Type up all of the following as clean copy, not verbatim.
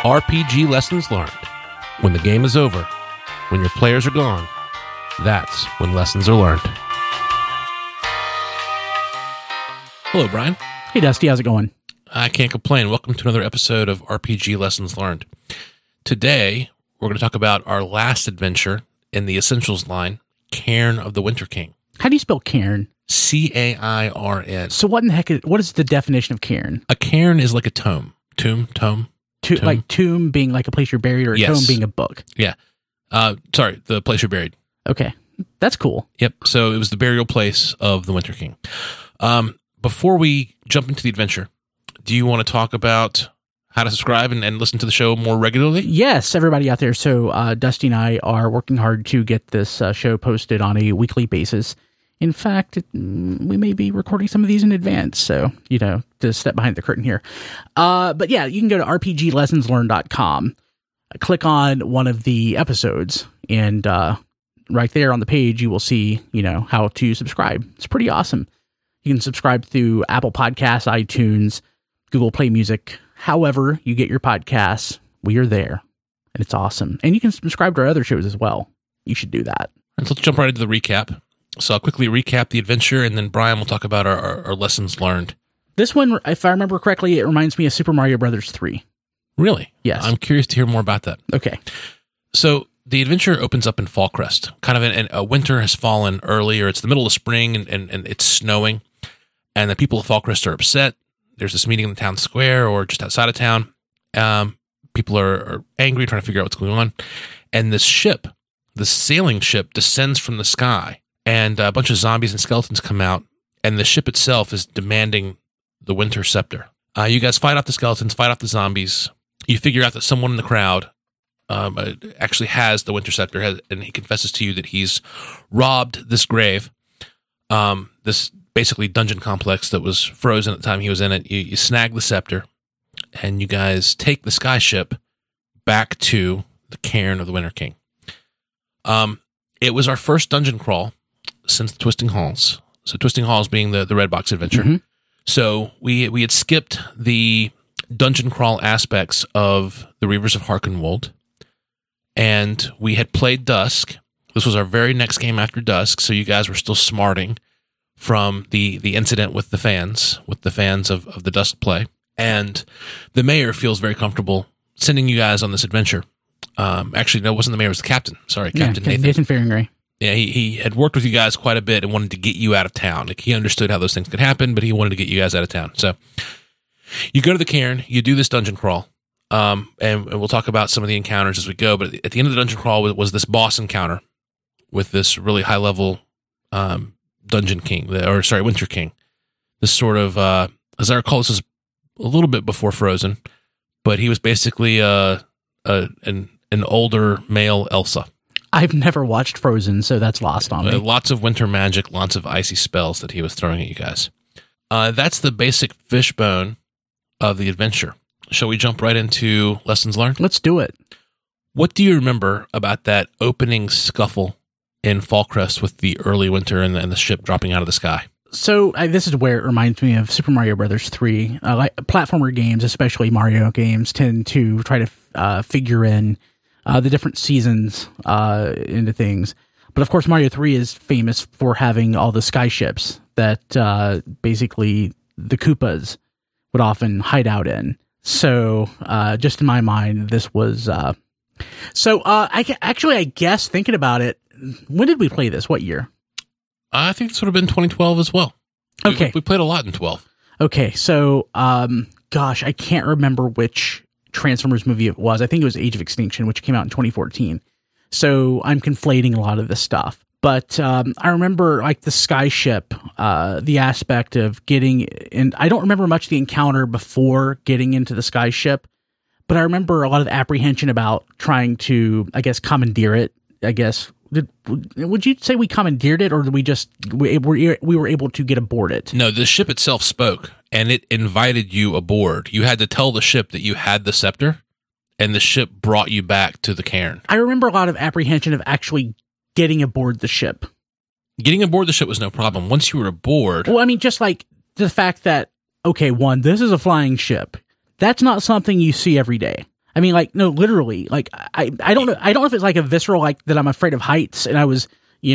RPG Lessons Learned. When the game is over, when your players are gone, that's when lessons are learned. Hello, Brian. Hey, Dusty. How's it going? I can't complain. Welcome to another episode of RPG Lessons Learned. Today, we're going to talk about our last adventure in the Essentials line, Cairn of the Winter King. How do you spell cairn? C-A-I-R-N. So what is the definition of cairn? A cairn is like a tome. Tomb. Like tomb being like a place you're buried, or a tome being a book? Yeah. Sorry, the place you're buried. Okay. That's cool. Yep. So it was the burial place of the Winter King. Before we jump into the adventure, do you want to talk about how to subscribe and listen to the show more regularly? Yes, everybody out there. So Dusty and I are working hard to get this show posted on a weekly basis. In fact, we may be recording some of these in advance, so, to step behind the curtain here. But yeah, you can go to rpglessonslearned.com, click on one of the episodes, and right there on the page, you will see, how to subscribe. It's pretty awesome. You can subscribe through Apple Podcasts, iTunes, Google Play Music. However you get your podcasts, we are there, and it's awesome. And you can subscribe to our other shows as well. You should do that. And so let's jump right into the recap. So I'll quickly recap the adventure, and then Brian will talk about our lessons learned. This one, if I remember correctly, it reminds me of Super Mario Brothers 3. Really? Yes. I'm curious to hear more about that. Okay. So the adventure opens up in Fallcrest. Kind of a winter has fallen early, or it's the middle of spring, and it's snowing. And the people of Fallcrest are upset. There's this meeting in the town square or just outside of town. People are angry, trying to figure out what's going on. And this ship, the sailing ship, descends from the sky. And a bunch of zombies and skeletons come out, and the ship itself is demanding the Winter Scepter. You guys fight off the skeletons, fight off the zombies. You figure out that someone in the crowd actually has the Winter Scepter, and he confesses to you that he's robbed this grave, this basically dungeon complex that was frozen at the time he was in it. You snag the scepter, and you guys take the sky ship back to the Cairn of the Winter King. It was our first dungeon crawl since the Twisting Halls. So Twisting Halls being the Red Box adventure. Mm-hmm. So we had skipped the dungeon crawl aspects of the Reavers of Harkenwold, and we had played Dusk. This was our very next game after Dusk, so you guys were still smarting from the incident with the fans of the Dusk play. And the mayor feels very comfortable sending you guys on this adventure. Actually, no, it wasn't the mayor, it was the captain. Sorry, Captain Nathan. Nathan Fearingray. Yeah, he had worked with you guys quite a bit and wanted to get you out of town. Like, he understood how those things could happen, but he wanted to get you guys out of town. So you go to the cairn, you do this dungeon crawl, and we'll talk about some of the encounters as we go. But at the end of the dungeon crawl was this boss encounter with this really high-level Winter King. This sort of, as I recall, this was a little bit before Frozen, but he was basically an older male Elsa. I've never watched Frozen, so that's lost on me. Lots of winter magic, lots of icy spells that he was throwing at you guys. That's the basic fishbone of the adventure. Shall we jump right into lessons learned? Let's do it. What do you remember about that opening scuffle in Fallcrest with the early winter and the ship dropping out of the sky? So this is where it reminds me of Super Mario Brothers 3. Like platformer games, especially Mario games, tend to try to figure in the different seasons into things. But of course, Mario 3 is famous for having all the sky ships that basically the Koopas would often hide out in. So just in my mind, this was... I guess thinking about it, when did we play this? What year? I think it's would have been 2012 as well. Okay. We played a lot in 12. Okay, so, I can't remember which Transformers movie it was. I think it was Age of Extinction, which came out in 2014. So I'm conflating a lot of this stuff. But I remember, like, the sky ship, the aspect of getting... And I don't remember much of the encounter before getting into the sky ship, but I remember a lot of apprehension about trying to, I guess, commandeer it, I guess. Would you say we commandeered it, or did we were able to get aboard it? No, the ship itself spoke, and it invited you aboard. You had to tell the ship that you had the scepter, and the ship brought you back to the cairn. I remember a lot of apprehension of actually getting aboard the ship. Getting aboard the ship was no problem. Once you were aboard... Well, I mean, just like the fact that, okay, one, this is a flying ship. That's not something you see every day. I mean, like, no, literally, like, I don't know. I don't know if it's like a visceral, like that I'm afraid of heights and I was,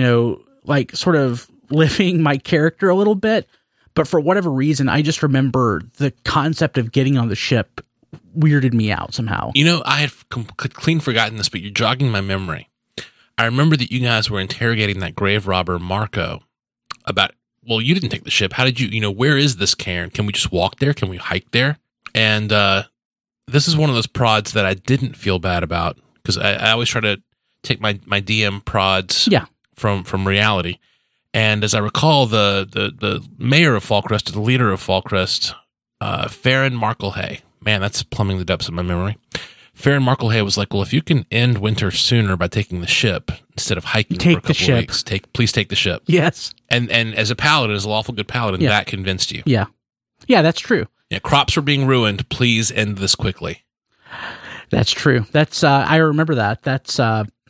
like sort of living my character a little bit. But for whatever reason, I just remember the concept of getting on the ship weirded me out somehow. I had clean forgotten this, but you're jogging my memory. I remember that you guys were interrogating that grave robber, Marco, about, well, you didn't take the ship. How did you, where is this cairn? Can we just walk there? Can we hike there? And this is one of those prods that I didn't feel bad about, because I always try to take my DM prods from reality. And as I recall, the mayor of Fallcrest, the leader of Fallcrest, Farron Marklehay, man, that's plumbing the depths of my memory. Farron Marklehay was like, well, if you can end winter sooner by taking the ship instead of hiking for a couple of weeks, please take the ship. Yes. And as a paladin, as a lawful good paladin, that convinced you. Yeah. Yeah, that's true. Yeah, crops were being ruined. Please end this quickly. That's true. That's I remember that. That's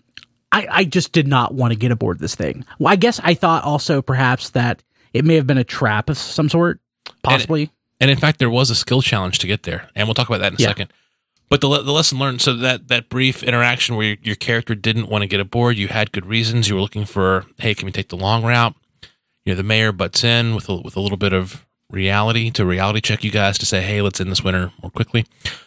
I just did not want to get aboard this thing. Well, I guess I thought also perhaps that it may have been a trap of some sort, possibly. And in fact, there was a skill challenge to get there, and we'll talk about that in a second. But the lesson learned, so that brief interaction where your character didn't want to get aboard, you had good reasons. You were looking for, hey, can we take the long route? The mayor butts in with a little bit of reality to reality check you guys to say, hey, let's end this winter more quickly.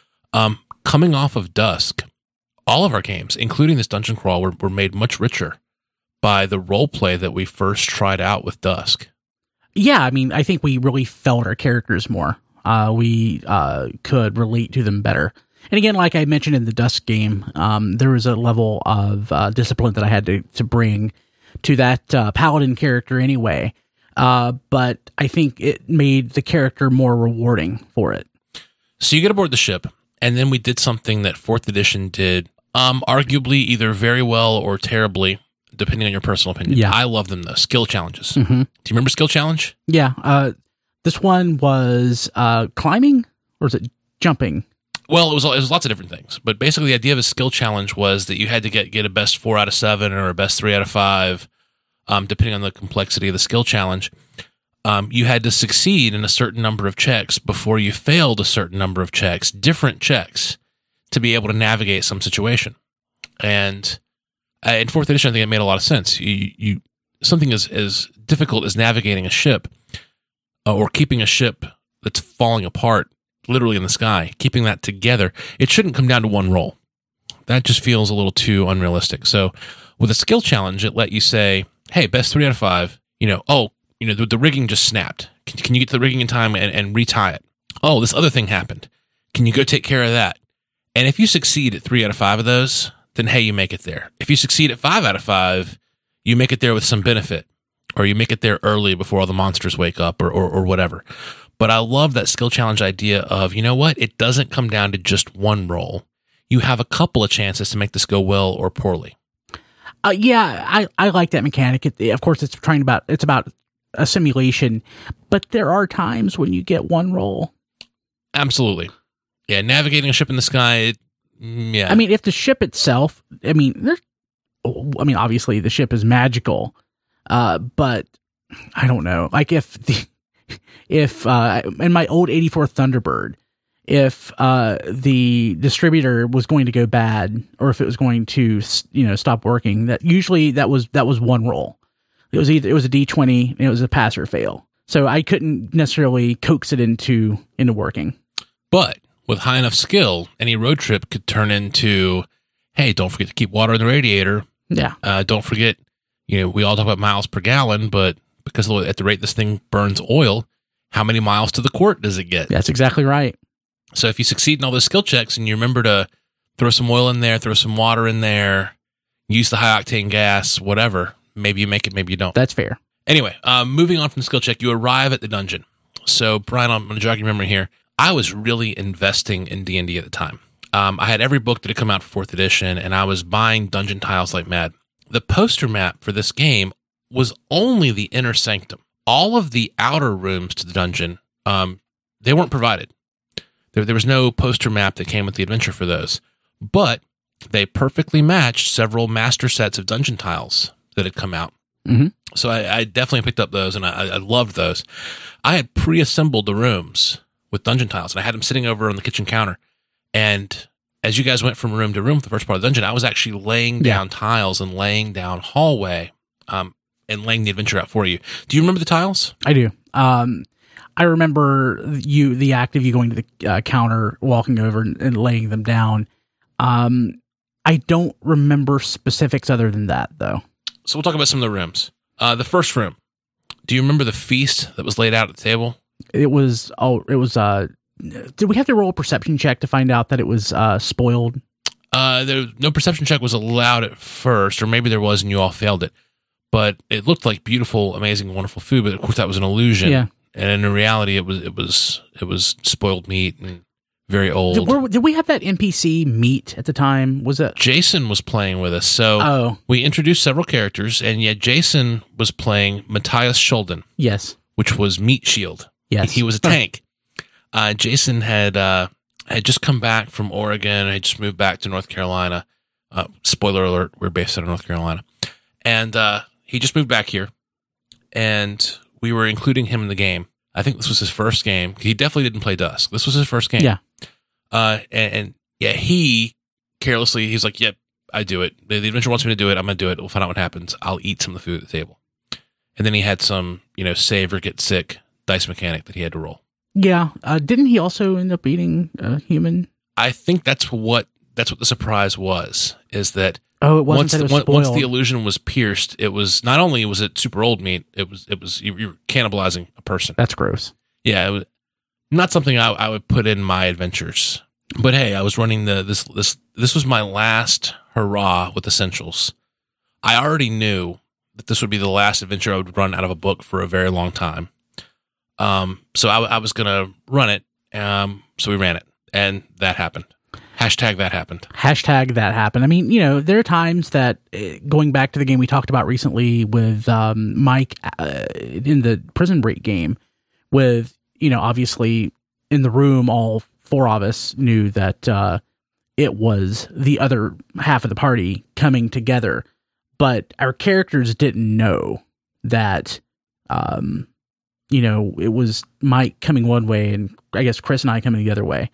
Coming off of Dusk, all of our games, including this dungeon crawl, were made much richer by the role play that we first tried out with Dusk. Yeah, I mean, I think we really felt our characters more. We could relate to them better. And again, like I mentioned in the Dusk game, there was a level of discipline that I had to bring to that paladin character anyway. But I think it made the character more rewarding for it. So you get aboard the ship, and then we did something that 4th edition did, arguably either very well or terribly, depending on your personal opinion. Yeah. I love them, though. Skill challenges. Mm-hmm. Do you remember Skill Challenge? Yeah. This one was climbing, or was it jumping? Well, it was lots of different things, but basically the idea of a skill challenge was that you had to get a best 4 out of 7 or a best 3 out of 5, depending on the complexity of the skill challenge. You had to succeed in a certain number of checks before you failed a certain number of checks, different checks, to be able to navigate some situation. And in 4th edition, I think it made a lot of sense. You something as difficult as navigating a ship or keeping a ship that's falling apart literally in the sky, keeping that together, it shouldn't come down to one roll. That just feels a little too unrealistic. So with a skill challenge, it let you say, hey, best 3 out of 5, the rigging just snapped. Can you get to the rigging in time and retie it? Oh, this other thing happened. Can you go take care of that? And if you succeed at 3 out of 5 of those, then hey, you make it there. If you succeed at 5 out of 5, you make it there with some benefit, or you make it there early before all the monsters wake up or whatever. But I love that skill challenge idea of, you know what? It doesn't come down to just one roll. You have a couple of chances to make this go well or poorly. Yeah, I like that mechanic. Of course, it's about a simulation, but there are times when you get one roll. Absolutely. Yeah, navigating a ship in the sky, yeah. I mean, if the ship itself, obviously the ship is magical, but I don't know. Like if in my old 84 Thunderbird, if the distributor was going to go bad, or if it was going to stop working, that was one roll. It was a D20 and it was a pass or fail. So I couldn't necessarily coax it into working. But with high enough skill, any road trip could turn into, hey, don't forget to keep water in the radiator. Yeah. Don't forget, we all talk about miles per gallon, but because at the rate this thing burns oil, how many miles to the quart does it get? That's exactly right. So if you succeed in all those skill checks and you remember to throw some oil in there, throw some water in there, use the high octane gas, whatever, maybe you make it, maybe you don't. That's fair. Anyway, moving on from the skill check, you arrive at the dungeon. So Brian, I'm going to jog your memory here. I was really investing in D&D at the time. I had every book that had come out for 4th edition, and I was buying dungeon tiles like mad. The poster map for this game was only the inner sanctum. All of the outer rooms to the dungeon, they weren't provided. There was no poster map that came with the adventure for those. But they perfectly matched several master sets of dungeon tiles that had come out. Mm-hmm. So I definitely picked up those, and I loved those. I had pre-assembled the rooms with dungeon tiles, and I had them sitting over on the kitchen counter. And as you guys went from room to room for the first part of the dungeon, I was actually laying down tiles and laying down hallway, and laying the adventure out for you. Do you remember the tiles? I do. I remember the act of you going to the counter, walking over and laying them down. I don't remember specifics other than that, though. So we'll talk about some of the rooms. The first room. Do you remember the feast that was laid out at the table? It was. Did we have to roll a perception check to find out that it was spoiled? No perception check was allowed at first, or maybe there was and you all failed it. But it looked like beautiful, amazing, wonderful food. But of course, that was an illusion. Yeah. And in reality, it was spoiled meat and very old. Did we have that NPC meat at the time? Was it Jason was playing with us? So we introduced several characters, and yet Jason was playing Matthias Schulden. Yes. Which was Meat Shield. Yes. He was a tank. Jason had just come back from Oregon. Had just moved back to North Carolina. Spoiler alert: we're based out of North Carolina, and he just moved back here, and we were including him in the game. I think this was his first game. He definitely didn't play Dusk. This was his first game. Yeah. And he carelessly, he's like, "Yep, I do it. The adventure wants me to do it. I'm going to do it. We'll find out what happens. I'll eat some of the food at the table." And then he had some, save or get sick dice mechanic that he had to roll. Yeah. Didn't he also end up eating a human? I think that's what the surprise was, is that it wasn't once the illusion was pierced, it was not only was it super old meat, it was you were cannibalizing a person. That's gross. Yeah, it was not something I would put in my adventures. But hey, I was running this was my last hurrah with Essentials. I already knew that this would be the last adventure I would run out of a book for a very long time. So I was gonna run it. So we ran it, and that happened. Hashtag that happened. Hashtag that happened. I mean, there are times that, going back to the game we talked about recently with Mike in the Prison Break game, with, obviously in the room, all four of us knew that it was the other half of the party coming together, but our characters didn't know that, it was Mike coming one way and I guess Chris and I coming the other way.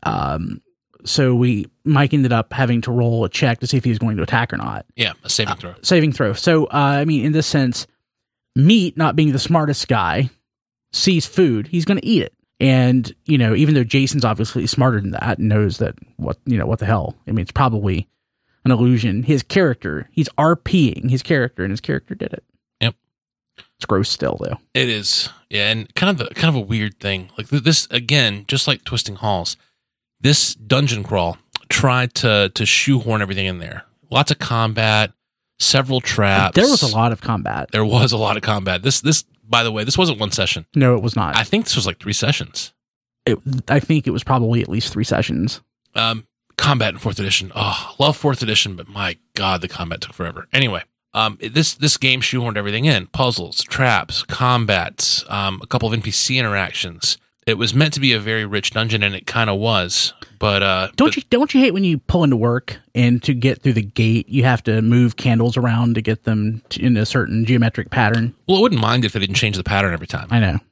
So Mike ended up having to roll a check to see if he was going to attack or not. Yeah, a saving throw. Saving throw. So, in this sense, Meat, not being the smartest guy, sees food, he's going to eat it. And, even though Jason's obviously smarter than that and knows that what the hell, it's probably an illusion. His character, he's RPing his character, and his character did it. Yep. It's gross still, though. It is. Yeah, and kind of a weird thing. Like this, again, just like Twisting Halls, this dungeon crawl tried to shoehorn everything in there. Lots of combat, several traps. There was a lot of combat. This, by the way, this wasn't one session. No, it was not. I think this was like 3 sessions. I think it was probably at least 3 sessions. Combat in 4th edition. Oh, love 4th edition, but my God, the combat took forever. Anyway, this game shoehorned everything in. Puzzles, traps, combats, a couple of NPC interactions. It was meant to be a very rich dungeon, and it kind of was. But don't you hate when you pull into work and to get through the gate, you have to move candles around to get them in a certain geometric pattern? Well, I wouldn't mind if they didn't change the pattern every time. I know.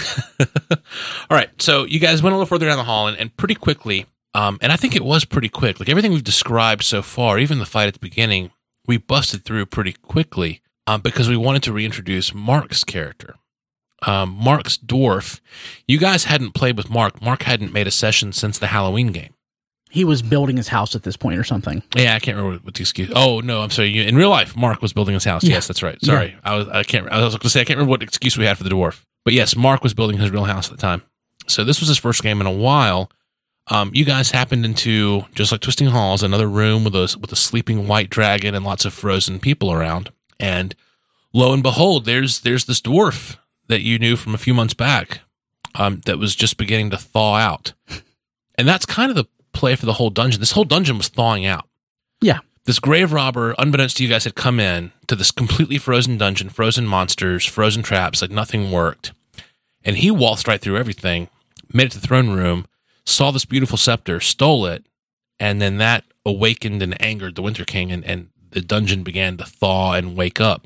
All right, so you guys went a little further down the hall, and pretty quickly, and I think it was pretty quick. Like everything we've described so far, even the fight at the beginning, we busted through pretty quickly because we wanted to reintroduce Mark's character. Mark's dwarf. You guys hadn't played with Mark. Mark hadn't made a session since the Halloween game. He was building his house at this point or something. Yeah, I can't remember what the excuse. Oh no, I'm sorry. In real life, Mark was building his house. Yeah. Yes, that's right. Sorry, yeah. I was going to say I can't remember what excuse we had for the dwarf. But yes, Mark was building his real house at the time. So this was his first game in a while. You guys happened into, just like Twisting Halls, another room with a sleeping white dragon and lots of frozen people around. And lo and behold, there's this dwarf that you knew from a few months back, that was just beginning to thaw out. And that's kind of the play for the whole dungeon. This whole dungeon was thawing out. Yeah. This grave robber, unbeknownst to you guys, had come in to this completely frozen dungeon, frozen monsters, frozen traps, like nothing worked. And he waltzed right through everything, made it to the throne room, saw this beautiful scepter, stole it, and then that awakened and angered the Winter King, and the dungeon began to thaw and wake up.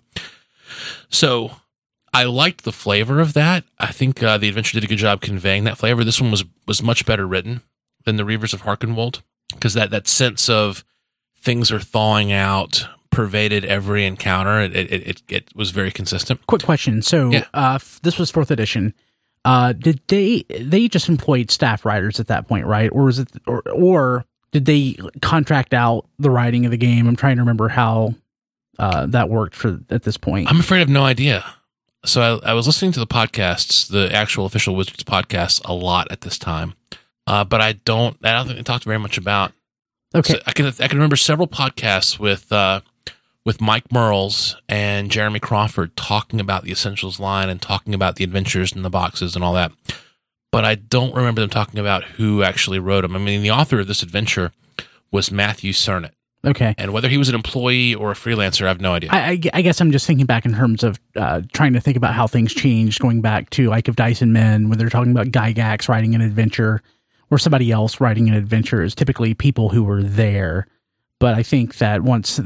So I liked the flavor of that. I think the adventure did a good job conveying that flavor. This one was much better written than the Reavers of Harkenwold. because that sense of things are thawing out pervaded every encounter. It was very consistent. Quick question. So this was 4th edition. Did they just employed staff writers at that point, right? Or was it, or did they contract out the writing of the game? I'm trying to remember how that worked at this point. I'm afraid I have no idea. So I was listening to the podcasts, the actual official Wizards podcasts, a lot at this time, but I don't think they talked very much about. Okay, so I can remember several podcasts with Mike Merles and Jeremy Crawford talking about the Essentials line and talking about the adventures and the boxes and all that. But I don't remember them talking about who actually wrote them. I mean, the author of this adventure was Matthew Cernett. Okay. And whether he was an employee or a freelancer, I have no idea. I guess I'm just thinking back in terms of trying to think about how things changed, going back to Ike of Dice and Men, when they're talking about Gygax writing an adventure or somebody else writing an adventure, is typically people who were there. But I think that once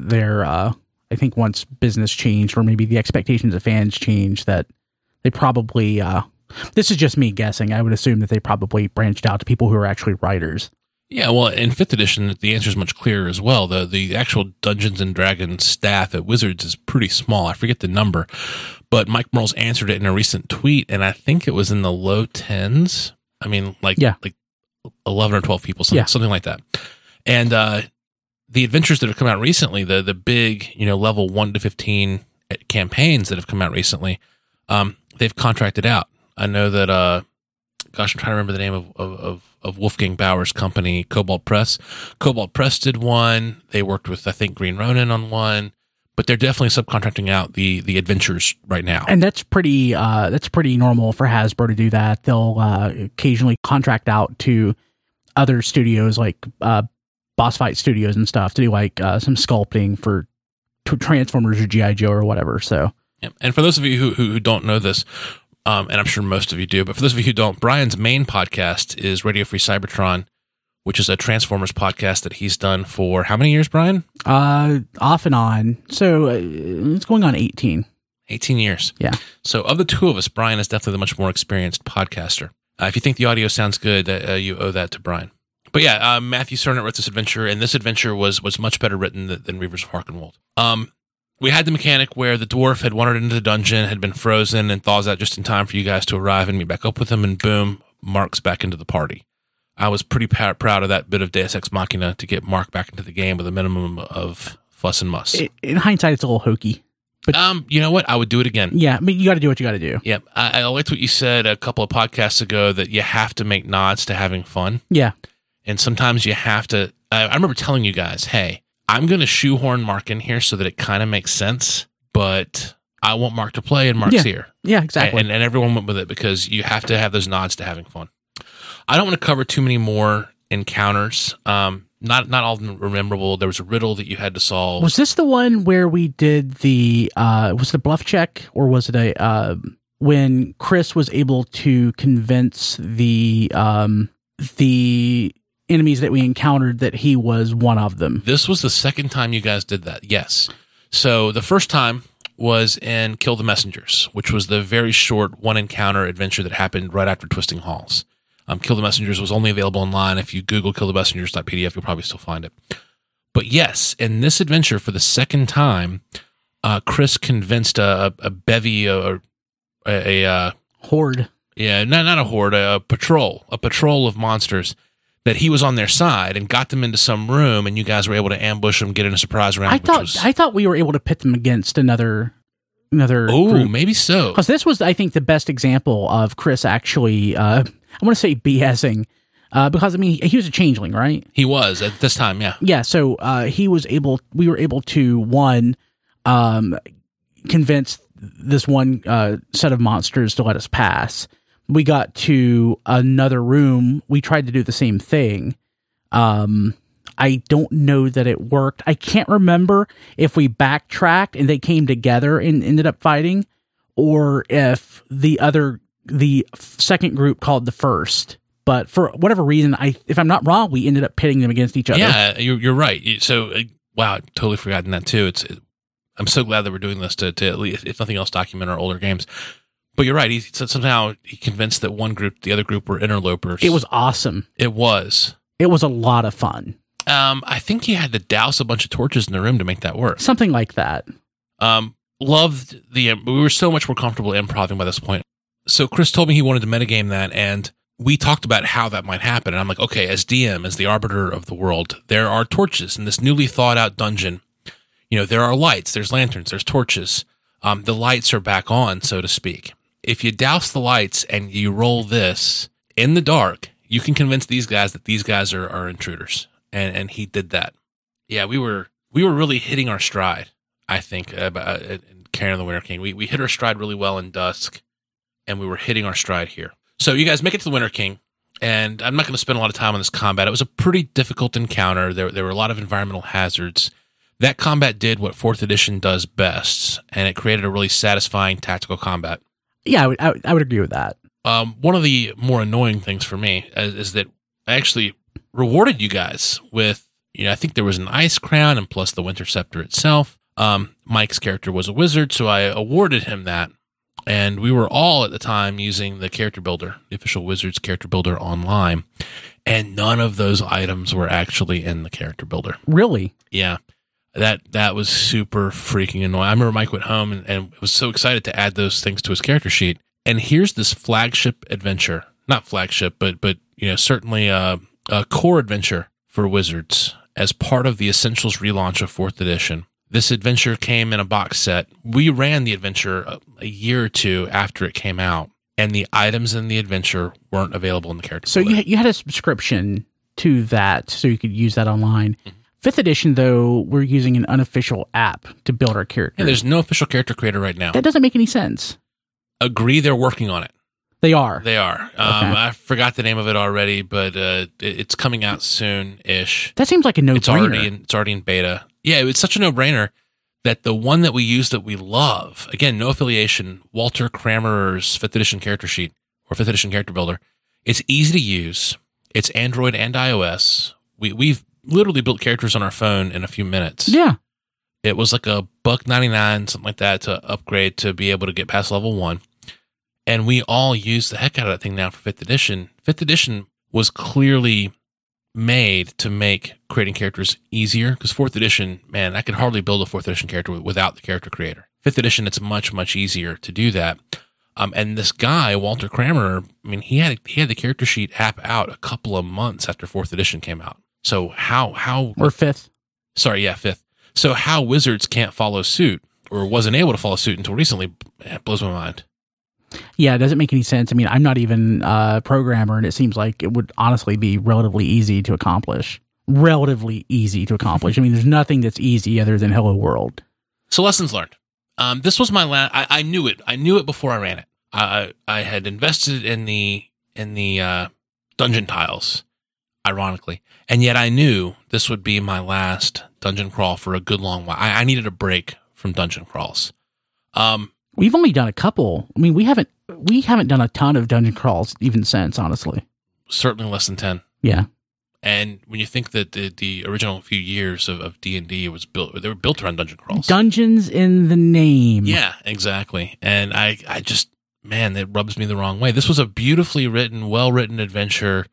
once business changed, or maybe the expectations of fans changed, that they probably, this is just me guessing, I would assume that they probably branched out to people who are actually writers. Yeah, well, in 5th edition, the answer is much clearer as well. The actual Dungeons & Dragons staff at Wizards is pretty small. I forget the number, but Mike Merles answered it in a recent tweet, and I think it was in the low 10s. I mean, like 11 or 12 people, something like that. And the adventures that have come out recently, the big, level 1 to 15 campaigns that have come out recently, they've contracted out. I know that, I'm trying to remember the name of Wolfgang Bauer's company, Cobalt Press. Cobalt Press did one. They worked with, I think, Green Ronin on one, but they're definitely subcontracting out the adventures right now. And that's pretty normal for Hasbro to do that. They'll occasionally contract out to other studios like Boss Fight Studios and stuff to do like some sculpting for Transformers or G.I. Joe or whatever. So, yeah. And for those of you who don't know this, and I'm sure most of you do, but for those of you who don't, Brian's main podcast is Radio Free Cybertron, which is a Transformers podcast that he's done for how many years, Brian? Off and on. So it's going on 18. 18 years. Yeah. So of the two of us, Brian is definitely the much more experienced podcaster. If you think the audio sounds good, you owe that to Brian. But yeah, Matthew Cernett wrote this adventure, and this adventure was much better written than Reavers of Harkenwald. We had the mechanic where the dwarf had wandered into the dungeon, had been frozen, and thaws out just in time for you guys to arrive and meet back up with him, and boom, Mark's back into the party. I was pretty proud of that bit of Deus Ex Machina to get Mark back into the game with a minimum of fuss and muss. In hindsight, it's a little hokey. But you know what? I would do it again. Yeah, I mean, you got to do what you got to do. Yeah, I liked what you said a couple of podcasts ago, that you have to make nods to having fun. Yeah. And sometimes you have to... I remember telling you guys, hey, I'm going to shoehorn Mark in here so that it kind of makes sense, but I want Mark to play, and Mark's here. Yeah, exactly. And everyone went with it because you have to have those nods to having fun. I don't want to cover too many more encounters. Not all of them were memorable. There was a riddle that you had to solve. Was this the one where we did was the bluff check, or was it when Chris was able to convince the enemies that we encountered that he was one of them? This was the second time you guys did that. Yes. So the first time was in Kill the Messengers, which was the very short one encounter adventure that happened right after Twisting Halls. Kill the Messengers was only available online. If you Google killthemessengers.pdf, you'll probably still find it. But yes, in this adventure, for the second time, Chris convinced a bevy, a horde. Yeah, not a horde, a patrol of monsters, that he was on their side, and got them into some room, and you guys were able to ambush them, get in a surprise round. I thought we were able to pit them against another. Oh, maybe so. Because this was, I think, the best example of Chris actually. I want to say BSing, because I mean he was a changeling, right? He was at this time, yeah. Yeah, so we were able to convince this one set of monsters to let us pass. We got to another room. We tried to do the same thing. I don't know that it worked. I can't remember if we backtracked and they came together and ended up fighting, or if the second group called the first. But for whatever reason, if I'm not wrong, we ended up pitting them against each other. Yeah, you're right. So, wow, I'd totally forgotten that too. I'm so glad that we're doing this to at least, if nothing else, document our older games. But you're right. He said somehow he convinced that one group, the other group, were interlopers. It was awesome. It was a lot of fun. I think you had to douse a bunch of torches in the room to make that work. Something like that. Loved we were so much more comfortable improvising by this point. So Chris told me he wanted to metagame that, and we talked about how that might happen. And I'm like, okay, as DM, as the arbiter of the world, there are torches in this newly thought out dungeon. There are lights, there's lanterns, there's torches. The lights are back on, so to speak. If you douse the lights and you roll this in the dark, you can convince these guys that these guys are intruders. And he did that. Yeah, we were really hitting our stride, I think, in Cairn of the Winter King. We hit our stride really well in Dusk, and we were hitting our stride here. So you guys make it to the Winter King, and I'm not going to spend a lot of time on this combat. It was a pretty difficult encounter. There were a lot of environmental hazards. That combat did what 4th edition does best, and it created a really satisfying tactical combat. Yeah, I would agree with that. One of the more annoying things for me is that I actually rewarded you guys with, I think there was an ice crown and plus the Winter Scepter itself. Mike's character was a wizard, so I awarded him that. And we were all at the time using the character builder, the official Wizards character builder online. And none of those items were actually in the character builder. Really? Yeah. That was super freaking annoying. I remember Mike went home and was so excited to add those things to his character sheet. And here's this flagship adventure, not flagship, but certainly a core adventure for Wizards as part of the Essentials relaunch of 4th edition. This adventure came in a box set. We ran the adventure a year or two after it came out, and the items in the adventure weren't available in the character builder. So you had a subscription to that, so you could use that online. Mm-hmm. 5th edition, though, we're using an unofficial app to build our character. Yeah, there's no official character creator right now. That doesn't make any sense. Agree, they're working on it. They are. They are. Okay. I forgot the name of it already, but it's coming out soon-ish. That seems like a no-brainer. It's already in beta. Yeah, it's such a no-brainer that the one that we use that we love, again, no affiliation, Walter Kramer's 5th edition character sheet or 5th edition character builder, it's easy to use. It's Android and iOS. We've literally built characters on our phone in a few minutes. Yeah. It was like $1.99, something like that, to upgrade to be able to get past level 1. And we all use the heck out of that thing now for 5th edition. 5th edition was clearly made to make creating characters easier, because 4th edition, man, I could hardly build a 4th edition character without the character creator. 5th edition, it's much, much easier to do that. And this guy, Walter Kramer, I mean, he had the character sheet app out a couple of months after 4th edition came out. So how or 5th. Sorry, yeah, 5th. So how Wizards can't follow suit or wasn't able to follow suit until recently, it blows my mind. Yeah, it doesn't make any sense. I mean, I'm not even a programmer, and it seems like it would honestly be relatively easy to accomplish. Relatively easy to accomplish. I mean, there's nothing that's easy other than Hello World. So lessons learned. This was my last. I knew it. I knew it before I ran it. I had invested in the dungeon tiles, ironically, and yet I knew this would be my last dungeon crawl for a good long while. I needed a break from dungeon crawls. We've only done a couple. I mean, we haven't done a ton of dungeon crawls even since, honestly. Certainly less than 10. Yeah. And when you think that the original few years of D&D they were built around dungeon crawls. Dungeons in the name. Yeah, exactly. And I just, man, it rubs me the wrong way. This was a beautifully written, well-written adventure.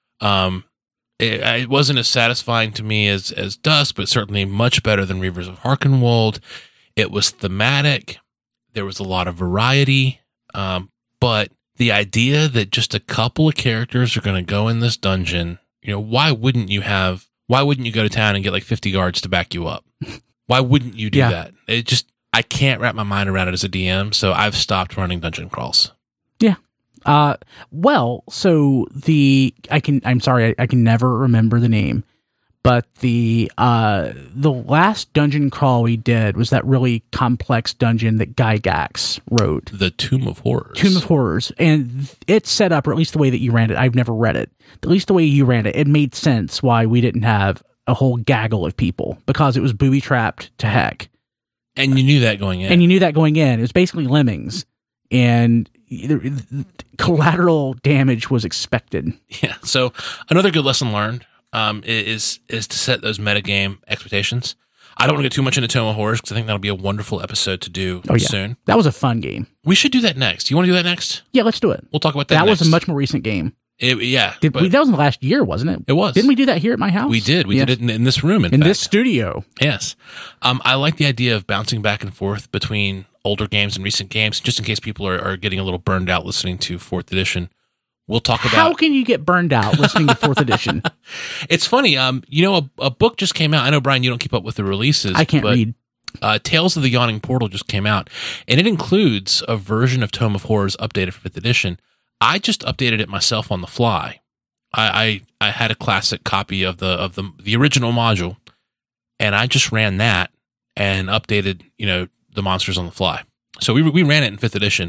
It wasn't as satisfying to me as Dusk, but certainly much better than Reavers of Harkenwald. It was thematic. There was a lot of variety, but the idea that just a couple of characters are going to go in this dungeon, why wouldn't you go to town and get like 50 guards to back you up? Why wouldn't you do that? I can't wrap my mind around it as a DM, so I've stopped running dungeon crawls. Yeah. Well, so I'm sorry, I can never remember the name. But the last dungeon crawl we did was that really complex dungeon that Gygax wrote. The Tomb of Horrors. Tomb of Horrors. And it's set up, or at least the way that you ran it, I've never read it. At least the way you ran it, it made sense why we didn't have a whole gaggle of people, because it was booby-trapped to heck. And you knew that going in. It was basically lemmings. And collateral damage was expected. Yeah. So another good lesson learned is to set those metagame expectations. I don't want to get too much into Tomb of Horrors because I think that'll be a wonderful episode to do soon. That was a fun game. We should do that next. You want to do that next? Yeah, let's do it. We'll talk about that next. That was a much more recent game. That was in the last year, wasn't it? It was. Didn't we do that here at my house? We did. We did it in this room, in this studio. Yes. I like the idea of bouncing back and forth between older games and recent games, just in case people are getting a little burned out listening to 4th edition. We'll talk about... How can you get burned out listening to 4th edition? It's funny. A book just came out. I know, Brian, you don't keep up with the releases. I can't read. Tales of the Yawning Portal just came out, and it includes a version of Tome of Horrors updated for 5th edition. I just updated it myself on the fly. I had a classic copy of the original module, and I just ran that and updated the monsters on the fly. So we ran it in 5th edition.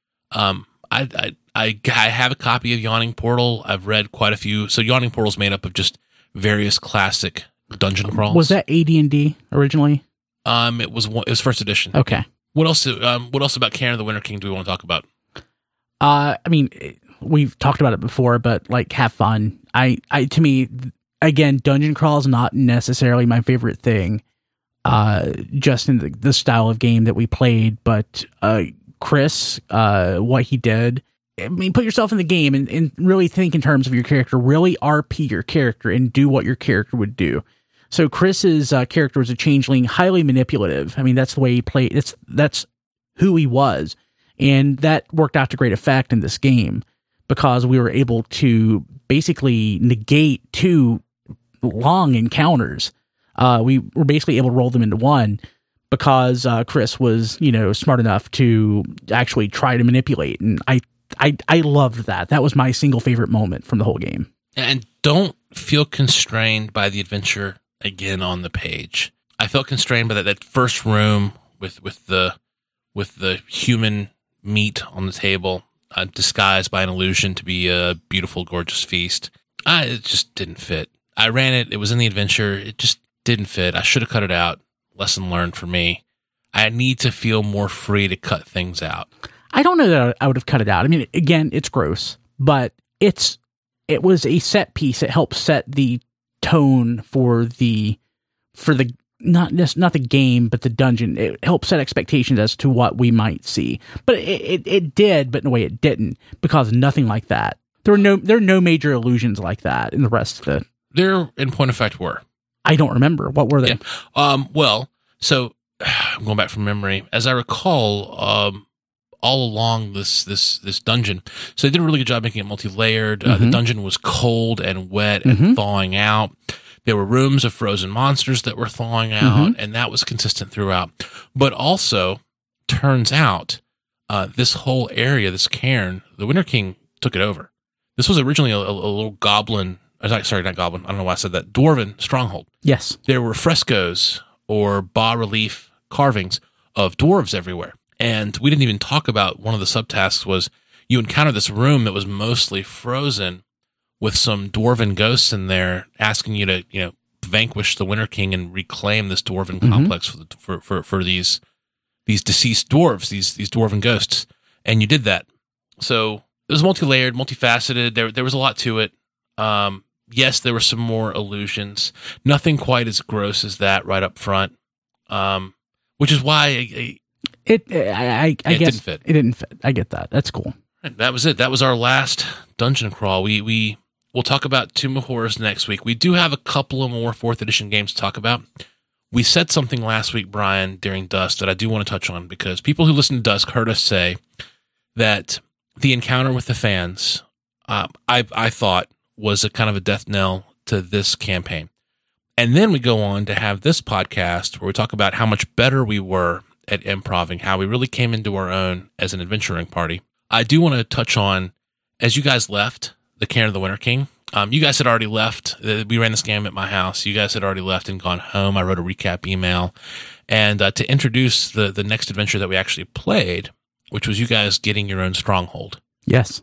I have a copy of Yawning Portal. I've read quite a few. So Yawning Portal is made up of just various classic dungeon crawls. Was that AD&D originally? It was 1st edition. Okay. What else? What else about Cairn of the Winter King do we want to talk about? I mean, we've talked about it before, but like, have fun. To me, again, dungeon crawl is not necessarily my favorite thing. Just in the style of game that we played, but Chris, what he did. I mean, put yourself in the game and really think in terms of your character. Really RP your character and do what your character would do. So Chris's character was a changeling, highly manipulative. I mean, that's the way he played. That's who he was. And that worked out to great effect in this game because we were able to basically negate 2 long encounters. We were basically able to roll them into one because Chris was, smart enough to actually try to manipulate. And I loved that. That was my single favorite moment from the whole game. And don't feel constrained by the adventure again on the page. I felt constrained by that first room with the human meat on the table, disguised by an illusion to be a beautiful, gorgeous feast. It just didn't fit. I ran it. It was in the adventure. It just didn't fit. I should have cut it out. Lesson learned for me. I need to feel more free to cut things out. I don't know that I would have cut it out. I mean, again, it's gross, but it was a set piece. It helped set the tone for the not the game, but the dungeon. It helped set expectations as to what we might see. But it did, but in a way it didn't, because nothing like that. There are no major illusions like that in the rest of the. There, in point of fact, were. I don't remember. What were they? Yeah. Well, so I'm going back from memory. As I recall, all along this dungeon, so they did a really good job making it multi-layered. The dungeon was cold and wet and thawing out. There were rooms of frozen monsters that were thawing out, and that was consistent throughout. But also, turns out, this whole area, this cairn, the Winter King took it over. This was originally a little goblin. Sorry, not goblin. I don't know why I said that. Dwarven stronghold. Yes. There were frescoes or bas-relief carvings of dwarves everywhere. And we didn't even talk about one of the subtasks was you encounter this room that was mostly frozen with some dwarven ghosts in there asking you to, vanquish the Winter King and reclaim this dwarven complex for these deceased dwarves, these dwarven ghosts. And you did that. So it was multi-layered, multifaceted. There was a lot to it. Yes, there were some more illusions. Nothing quite as gross as that right up front. Which is why it didn't fit. It didn't fit. I get that. That's cool. That was it. That was our last dungeon crawl. We'll talk about Tomb of Horrors next week. We do have a couple of more 4th edition games to talk about. We said something last week, Brian, during Dusk that I do want to touch on because people who listen to Dusk heard us say that the encounter with the fans, I thought, was a kind of a death knell to this campaign. And then we go on to have this podcast where we talk about how much better we were at improving, how we really came into our own as an adventuring party. I do want to touch on, as you guys left the Cairn of the Winter King, you guys had already left. We ran this game at my house. You guys had already left and gone home. I wrote a recap email. And to introduce the next adventure that we actually played, which was you guys getting your own stronghold. Yes.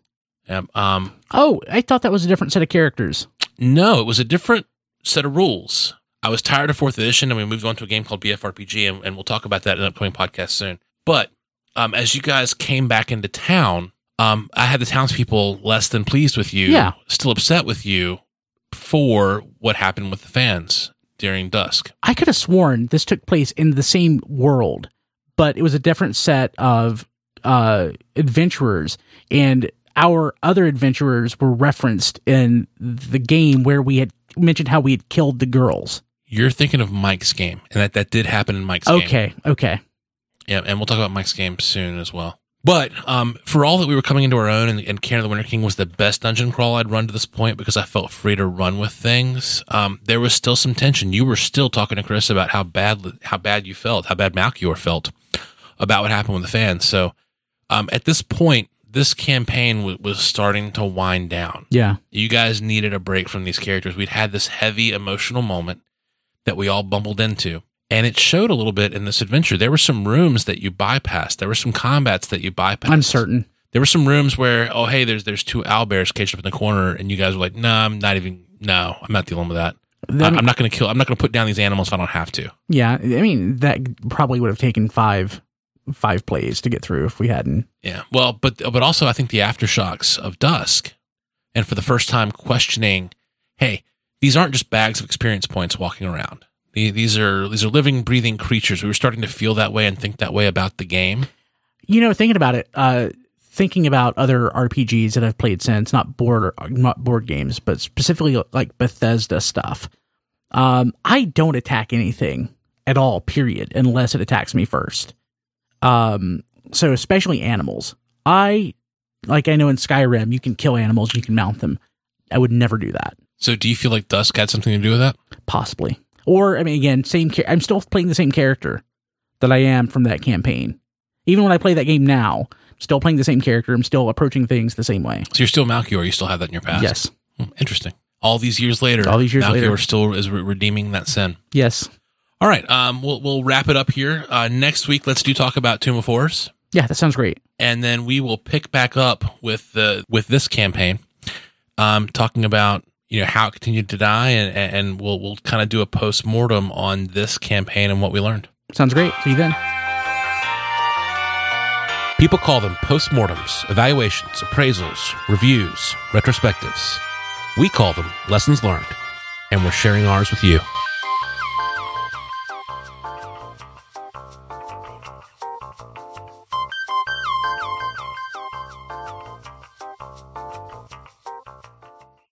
I thought that was a different set of characters. No, it was a different set of rules. I was tired of 4th edition, and we moved on to a game called BFRPG, and we'll talk about that in an upcoming podcast soon. But as you guys came back into town, I had the townspeople less than pleased with you, still upset with you for what happened with the fans during Dusk. I could have sworn this took place in the same world, but it was a different set of adventurers, and our other adventurers were referenced in the game where we had mentioned how we had killed the girls. You're thinking of Mike's game, and that did happen in Mike's game. Okay. Yeah, and we'll talk about Mike's game soon as well. But for all that we were coming into our own, and Cairn of the Winter King was the best dungeon crawl I'd run to this point because I felt free to run with things, there was still some tension. You were still talking to Chris about how bad you felt, how bad Malchior felt about what happened with the fans. So at this point, this campaign was starting to wind down. Yeah. You guys needed a break from these characters. We'd had this heavy emotional moment that we all bumbled into. And it showed a little bit in this adventure. There were some rooms that you bypassed. There were some combats that you bypassed. I'm certain. There were some rooms where, oh, hey, there's two owlbears caged up in the corner, and you guys were like, no, I'm not dealing with that. I'm not going to put down these animals if I don't have to. Yeah, I mean, that probably would have taken five plays to get through if we hadn't. Yeah, well, but also I think the aftershocks of Dusk, and for the first time questioning, hey, these aren't just bags of experience points walking around. These are living, breathing creatures. We were starting to feel that way and think that way about the game. Thinking about it, thinking about other RPGs that I've played since, not board games, but specifically like Bethesda stuff. I don't attack anything at all, period, unless it attacks me first. So especially animals. I know in Skyrim, you can kill animals, you can mount them. I would never do that. So do you feel like Dusk had something to do with that? Possibly. Or, I mean, again, I'm still playing the same character that I am from that campaign. Even when I play that game now, I'm still playing the same character. I'm still approaching things the same way. So you're still Malchior. You still have that in your past? Yes. Interesting. All these years later, Malchior still is redeeming that sin. Yes. All right. We'll wrap it up here. Next week, let's talk about Tomb of Horrors. Yeah, that sounds great. And then we will pick back up with this campaign, talking about how it continued to die, and we'll kind of do a post-mortem on this campaign and what we learned. Sounds great. See you then. People call them post-mortems, evaluations, appraisals, reviews, retrospectives. We call them lessons learned, and we're sharing ours with you.